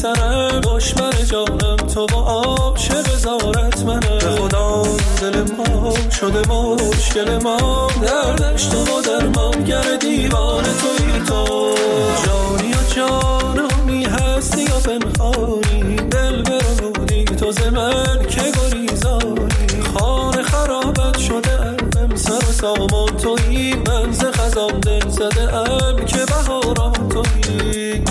سرم دشمن جانم تو با عاشق زارت منم به خدا دل ما شده مشکل ما دردش تو و درمانگر دیوانه توی تو جانی و جانمی هستی و پنهانی دل برمونی تو ز من که گریزانی خانه خرابت شده ام سر و سامان توی من ز خزان دل زده ام که بهارا توی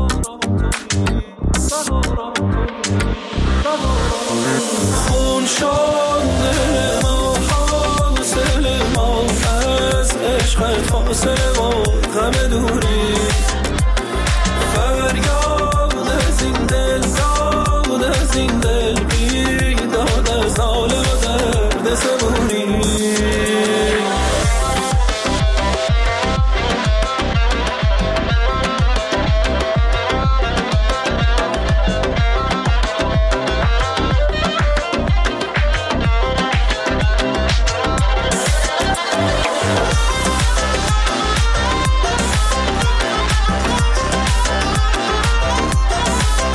خون شده ما حاصل ما از عشقت فاصله ما غم دوری